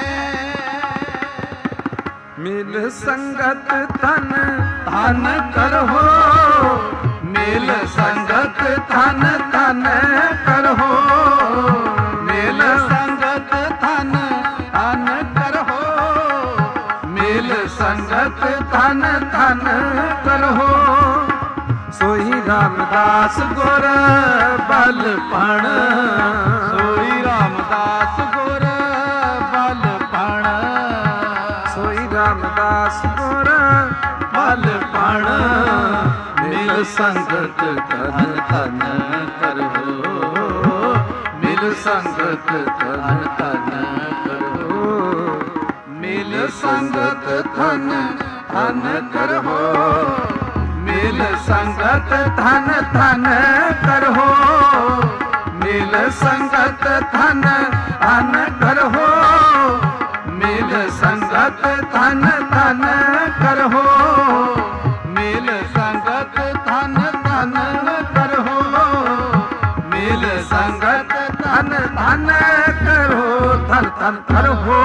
ਮਿਲ ਸੰਗਤ ਧਨ ਧਨ ਕਰੋ, ਮਿਲ ਸੰਗਤ ਧਨ ਧਨ ਕਰੋ, ਮਿਲ ਸੰਗਤ ਧਨ ਧਨ ਕਰੋ, ਮਿਲ ਸੰਗਤ ਧਨ ਧਨ ਕਰੋ। ਸੋਈ ਰਾਮਦਾਸ ਗੁਰ ਬਲਪਣ, ਸੋਈ ਰਾਮਦਾਸ ਗੁਰ ਬਲਪਣ, ਸੋਈ ਰਾਮਦਾਸ ਗੁਰ ਬਲਪਣ, ਮਿਲ ਸੰਗਤ ਧਨ ਧਨ ਕਰੋ, ਮਿਲ ਸੰਗਤ ਧਨ ਧਨ ਕਰੋ, ਮਿਲ ਸੰਗਤ ਧਨ ਧਨ ਕਰੋ, ਮਿਲ ਸੰਗਤ ਧਨ ਧਨ ਕਰੋ, ਮਿਲ ਸੰਗਤ ਧਨ ਧਨ ਕਰੋ, ਮਿਲ ਸੰਗਤ ਧਨ ਧਨ ਕਰੋ, ਮਿਲ ਸੰਗਤ ਧਨ ਧਨ ਕਰੋ, ਮਿਲ ਸੰਗਤ ਧਨ ਧਨ ਕਰੋ, ਧਨ ਧਨ ਕਰੋ।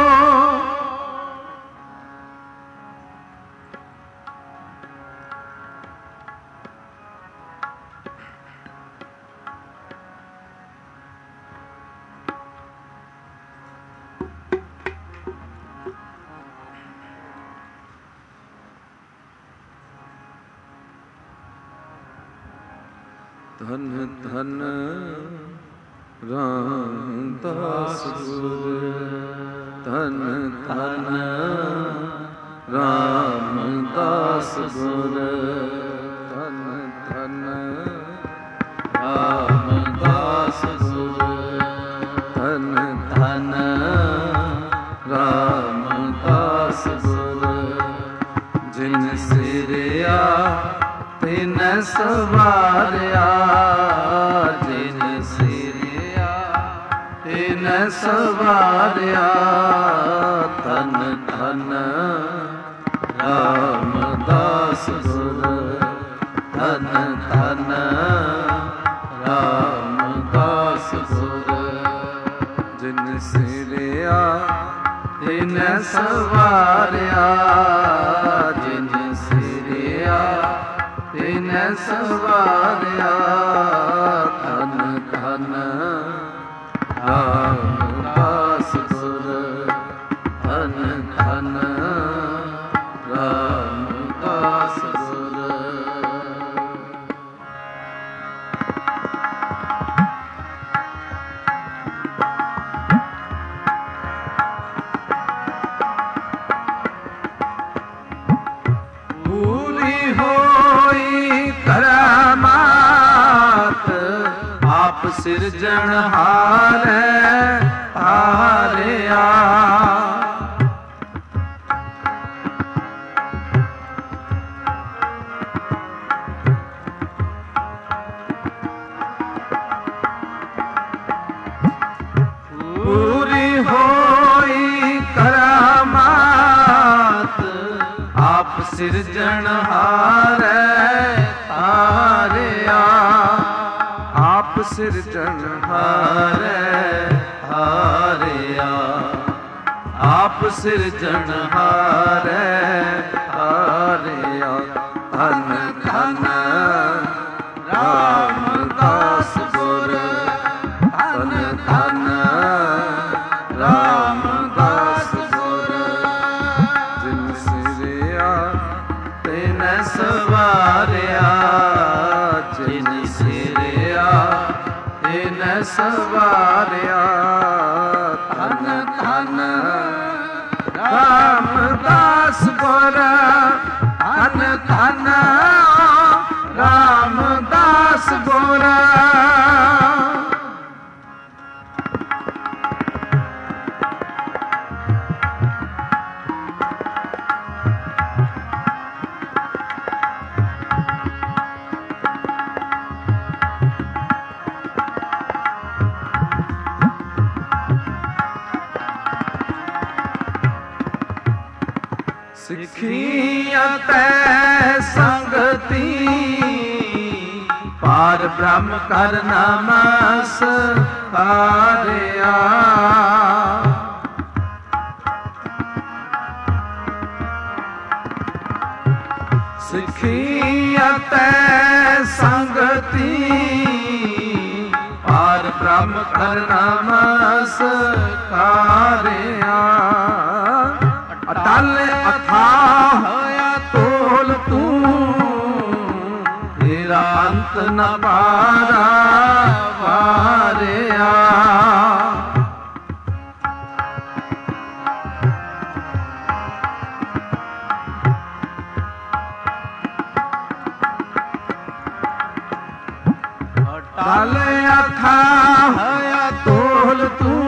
ਧਨ ਧਨ ਰਾਮਦਾਸ ਗੁਰ, ਧਨ ਧਨ ਰਾਮਦਾਸ ਗੁਰ, ਧਨ ਧਨ ਰਾਮਦਾਸ ਗੁਰ, ਧਨ ਧਨ ਰਾਮਦਾਸ ਗੁਰ, ਜਿਨ ਸਿਰਿਆ ਤਿਨ ਸਵਾਰਿਆ, ਜਿਨ ਸਿਰਿਆ ਤਿਨ ਸਵਾਰਿਆ, ਧਨ ਧਨ ਰਾਮਦਾਸ ਗੁਰ, ਧਨ ਧਨ ਰਾਮਦਾਸ ਗੁਰ, ਜਿਨ ਸਿਰਿਆ ਤਿਨ ਸਵਾਰਿਆ, ਜਿਨ ਸਿਰਿਆ ਤਿਨ ਸਵਾਰਿਆ, ਧਨ ਧਨ ਰਾਮਦਾਸ ਗੁਰ, ਧਨ ਧਨ ਰਾਮਦਾਸ ਗੁਰ। ਸਿਰਜਣਹਾਰੈ ਹਾਰਿਆ। ਪੂਰੀ ਹੋਈ ਕਰਾਮਾਤ ਆਪ ਸਿਰਜਣਹਾਰੈ ਹਾਰਿਆ। ਆਪ ਸਿਰਜਣਹਾਰੈ ਹਾਰਿਆ। ਆਪ ਸਿਰਜਣਹਾਰੈ ਹਾਰਿਆ। ਧੰਨ ਧੰਨ ਰਾਮਦਾਸ ਗੁਰ, ਧੰਨ ਧੰਨ ਰਾਮਦਾਸ ਗੁਰ। ਜਿਨ ਸਿਰਿਆ ਤਿਨ ਸਵਾਰਿਆ, ਜਿਨ ਸਿਰਿਆ ਤਿਨ ਸਵਾਰਿਆ। ਧੰਨ ਧੰਨ ਰਾਮਦਾਸ ਗੁਰ, ਧੰਨ ਧੰਨ ਰਾਮਦਾਸ ਗੁਰ। ਸਿੱਖੀ ਅਤੇ ਸੰਗਤੀ ਪਾਰ ਬ੍ਰਹਮ ਕਰ ਨਮਸਕਾਰਿਆ। ਸਿੱਖੀ ਅਤੇ ਸੰਗਤੀ ਪਾਰ ਬ੍ਰਹਮ ਕਰ ਨਮਸਕਾਰਿਆ। ਅਟਲ ਅਥਾਹ ਅਤੁਲ ਤੂੰ, ਤੇਰਾ ਅੰਤ ਨ ਪਾਰਾ ਵਾਰਿਆ। ਅਟਲ ਅਥਾਹ ਅਤੁਲ ਤੂੰ,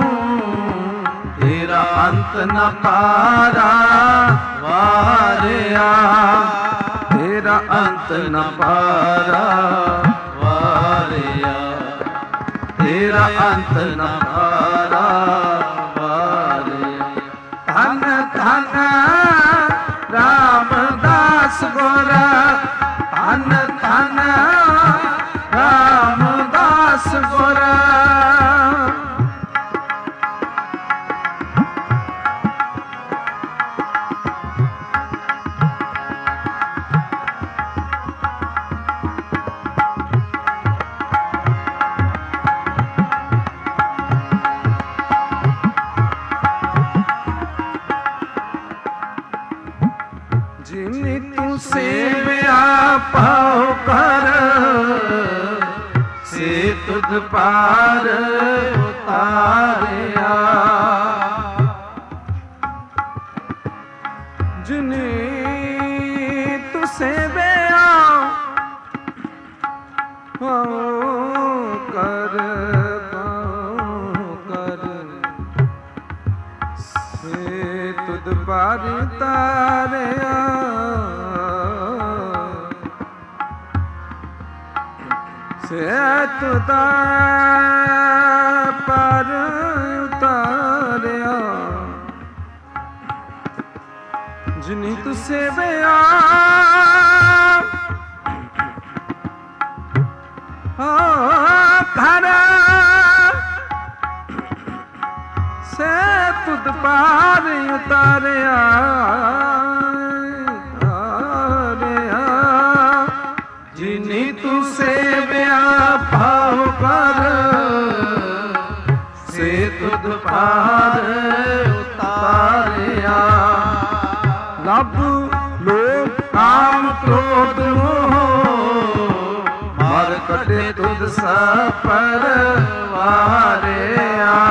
ਤੇਰਾ ਅੰਤ ਨ ਪਾਰਾ ਵਾਰਿਆ। ਤੇਰਾ ਅੰਤ ਨ ਪਾਰਾ ਵਾਰਿਆ। ਤੇਰਾ ਅੰਤ ਨ ਪਾਰਾ ਵਾਰਿਆ। ਧੰਨ ਧੰਨ ਰਾਮਦਾਸ ਗੁਰ, ਧੰਨ ਧੰਨ ਰਾਮਦਾਸ ਗੁਰ। ਜਿਨੀ ਤੂੰ ਸੇਵਿਆ ਪਾਉ ਕਰ, ਸੇ ਤੁਧ ਪਾਰ ਉਤਾਰਿਆ। ਜਿਨੀ ਤੂੰ ਸੇਵਿਆ ਪਾਉ ਕਰ, ਪਾਉ ਕਰ, ਸੇ ਤੁਧ ਪਾਰ ਉਤਾਰਿਆ। ਸੇ ਤੁਧਾ ਪਰ ਉਤਾਰਿਆ। ਜਿਨੀ ਤੂੰ ਸੇਵਿਆ ਕਰ, ਸੇ ਤੁਧ ਪਾਰ ਉਤਾਰਿਆ। ਜਿਨੀ ਤੂੰ ਸੇਵਿਆ ਭਾਉ ਕਰ, ਸੇ ਤੁਧ ਪਾਰ ਉਤਾਰਿਆ। ਲਭ ਲੋਭ ਕਾਮ ਕ੍ਰੋਧ ਮੋਹ, ਮਾਰ ਕਟੇ ਤੁਧ ਸਪਰ ਵਾਰਿਆ।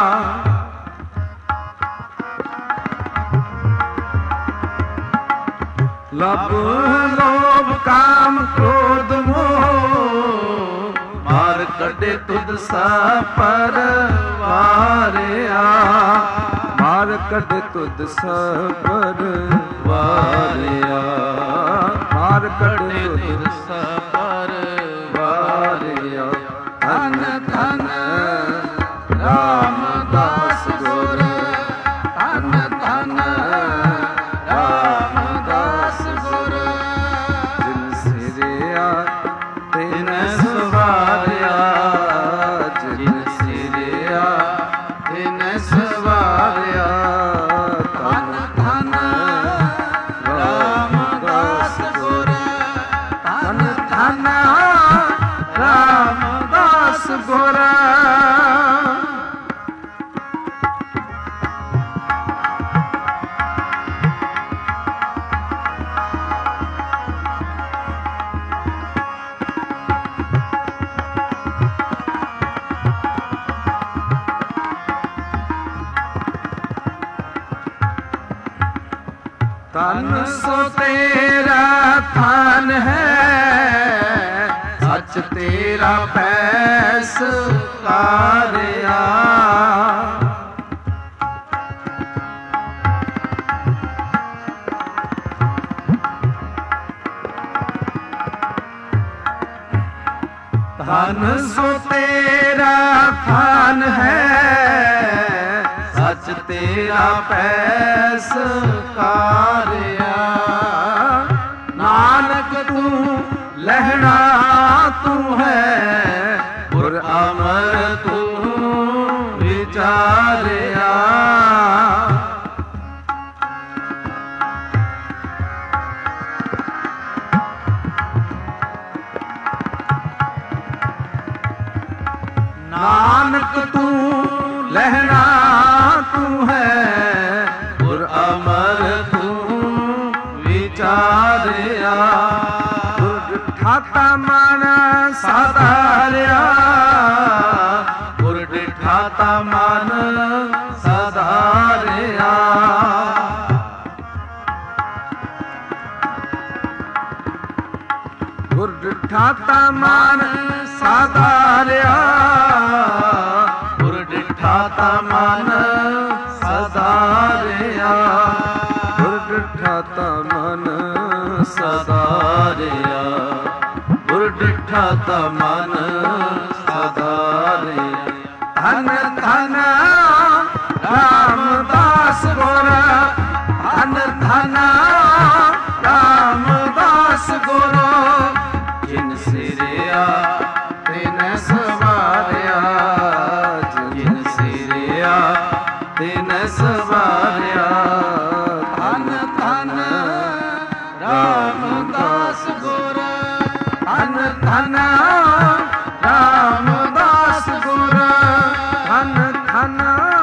ਲਭ ਲੋਭ ਕਾਮ ਕ੍ਰੋਧ ਮੋਹ, ਮਾਰ ਕੱਢੇ ਤੁਧ ਸਾ ਪਰਵਾਰਿਆ, ਮਾਰ ਕੱਢੇ ਤੁਧ ਸਾ ਪਰਵਾਰਿਆ, ਮਾਰ ਕੱਢੇ ਤੁਧ ਸਾ ਪਰਵਾਰਿਆ। ਧੰਨ ਧੰਨ ਰਾਮਦਾਸ ਗੁਰ, ਧੰਨ ਧੰਨ ਰਾਮਦਾਸ ਗੁਰ, ਜਿਨ ਸਿਰਿਆ ਤਿਨ ਸਵਾਰਿਆ, ਜਿਨ ਸਿਰਿਆ ਤਿਨ ਸਵਾਰਿਆ। ਧੰਨ ਧੰਨ ਰਾਮਦਾਸ ਗੁਰ, ਧੰਨ ਧੰਨ ਰਾਮਦਾਸ ਗੁਰ। ਤਨ ਸੋ ਤੇਰਾ ਥਾਨ ਹੈ, ਸੱਚ ਤੇਰਾ ਫੈਸਲਾਰਿਆ। ਧਨ ਸੋ ਤੇਰਾ ਥਾਨ ਹੈ, ਸੱਚ ਤੇਰਾ ਫੈਸਲਾਰਿਆ। ਨਾਨਕ ਤੂੰ ਲਹਿਣਾ ਤੂੰ ਹੈ, ਗੁਰ ਅਮਰ ਤੂੰ ਵਿਚਾਰਿਆ। ਨਾਨਕ ਤੂੰ ਲਹਿਣਾ ਤੂੰ ਹੈ, ਗੁਰ ਅਮਰ ਤੂੰ ਵਿਚਾਰਿਆ। ਗੁਰ ਠਾਤਾ ਮਨ ਸਾਧਾਰਿਆ, ਗੁਰ ਠਾਤਾ ਮਨ ਸਾਧਾਰਿਆ। ਗੁਰ ਠਾਤਾ ਮਨ ਸਾਧਾਰਿਆ, ਗੁਰ ਠਾਤਾ ਮਨ ਸਾਧਾਰਿਆ। ਗੁਰ ਠਾਤਾ ਮਨ ਸਾਧਾਰਿਆ, ਗੁਰ ਠਾਤਾ ਮਨ ਸਾਧਾਰਿਆ। ਧੰਨ ਧੰਨ ਰਾਮਦਾਸ ਗੁਰ, ਧੰਨ ਧੰਨ ਰਾਮਦਾਸ ਗੁਰ, ਜਿਨ ਸਿਰਿਆ ਤਿਨ ਸਵਾਰਿਆ, ਜਿਨ ਸਿਰਿਆ ਤਿਨ ਸਵਾਰਿਆ। ਧੰਨ ਧੰਨ ਰਾਮਦਾਸ ਗੁਰ, ਧੰਨ ਧੰਨ ਰਾਮਦਾਸ ਗੁਰ, ਧੰਨ ਧੰਨ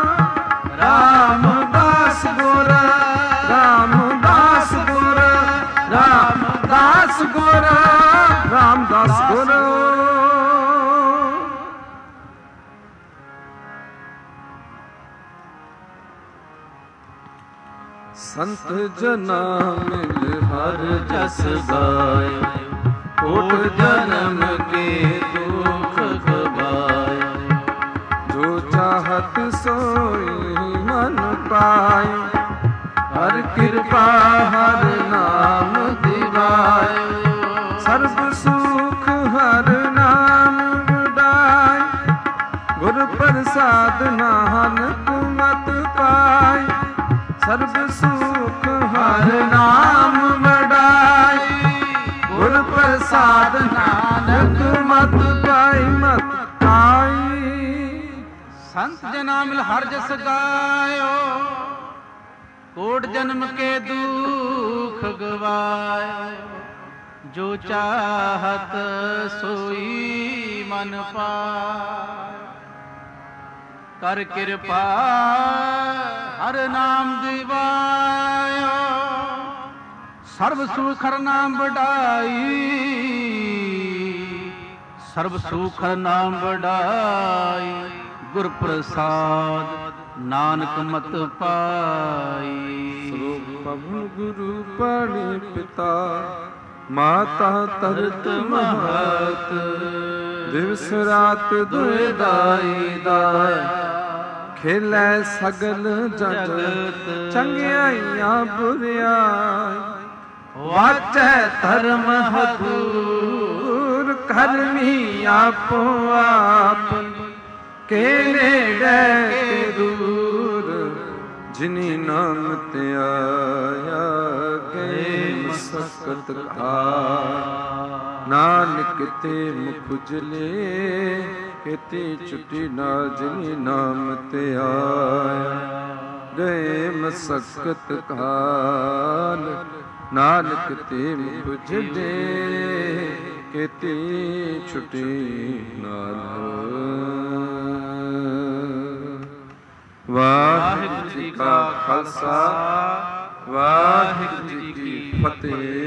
ਰਾਮਦਾਸ ਗੁਰ, ਰਾਮਦਾਸ ਗੁਰ, ਰਾਮਦਾਸ ਗੁਰ, ਰਾਮਦਾਸ ਗੁਰ। ਸੰਤ ਜਨਾ ਮਿਲ ਹਰ ਜਸ ਗਾਇ, ਕੋਟ ਜਨਮ ਕੇ ਦੁਖ ਗਵਾਇ। ਜੋ ਚਾਹਤ ਸੋਈ ਮਨ ਪਾਏ, ਹਰ ਕਿਰਪਾ ਹਰ ਨਾਮ ਦਿਵਾਏ। ਸਰਬ ਸੁਖ ਹਰ ਨਾਮ ਵਡਾਏ, ਗੁਰ ਪ੍ਰਸਾਦ ਨਾਨਕ ਮਤ ਪਾਏ। ਸਰਬ ਸੁਖ ਹਰ ਨਾਮ ਵਡਾਈ, ਗੁਰ ਪ੍ਰਸਾਦ ਨਾਨਕ ਮਤ ਪਾਈ ਮਤ ਪਾਈ। ਸੰਤ ਜਨਾ ਮਿਲ ਹਰ ਜਸ ਗਾਇਓ, ਕੋਟ ਜਨਮ ਕੇ ਦੁਖ ਗਵਾਇਓ। ਜੋ ਚਾਹਤ ਸੋਈ ਮਨ ਪਾਏ, ਕਰ ਕਿਰਪਾ ਹਰ ਨਾਮ ਦਿਵਾਇਓ। ਸਰਬ ਸੁਖ ਹਰ ਨਾਮ ਵਡਾਈ, ਸਰਬ ਸੁਖ ਹਰ ਨਾਮ ਵਡਾਈ। ਗੁਰ ਪ੍ਰਸਾਦ ਨਾਨਕ ਮਤ ਪਾਈ। ਸਰੂਪ ਪਵਨ ਗੁਰੂ ਪਾਣੀ ਪਿਤਾ, ਮਾਤਾ ਤਰਤ ਮਹਤ। ਦਿਵਸ ਰਾਤ ਦੁਇ ਦਾਈ ਦਾਇ, ਖੇਲੇ ਸਗਲ ਜਗਤ ਚੰਗਿਆਈਆਂ ਬੁਰਿਆਈ, ਵਾਚੈ ਧਰਮ ਹਦੂਰ ਕਰਮੀ ਆਪੋ ਆਪ, ਕੇ ਨੇੜੇ ਕੇ ਦੂਰ ਜਿਨੀ ਨਾਮ ਤੇ ਆਇਆ, ਗਏ ਮਸਕਤ ਖਾਰ। ਨਾਨਕ ਤੇ ਮੁਖ ਉਜਲੇ, ਕੀਤੀ ਛੁੱਟੀ ਨਾ ਜਿਨੀ ਨਾਮ ਤੇ ਆਇਆ, ਗਏ ਮਸਕਤ ਕਾਲ। ਨਾਨਕ ਤੇ ਮੁਖ ਉਜਲੇ, ਕੀਤੀ ਛੁੱਟੀ ਨਾਲ। ਵਾਹਿਗੁਰੂ ਜੀ ਕਾ ਖਾਲਸਾ, ਵਾਹਿਗੁਰੂ ਜੀ ਕੀ ਫਤਿਹ।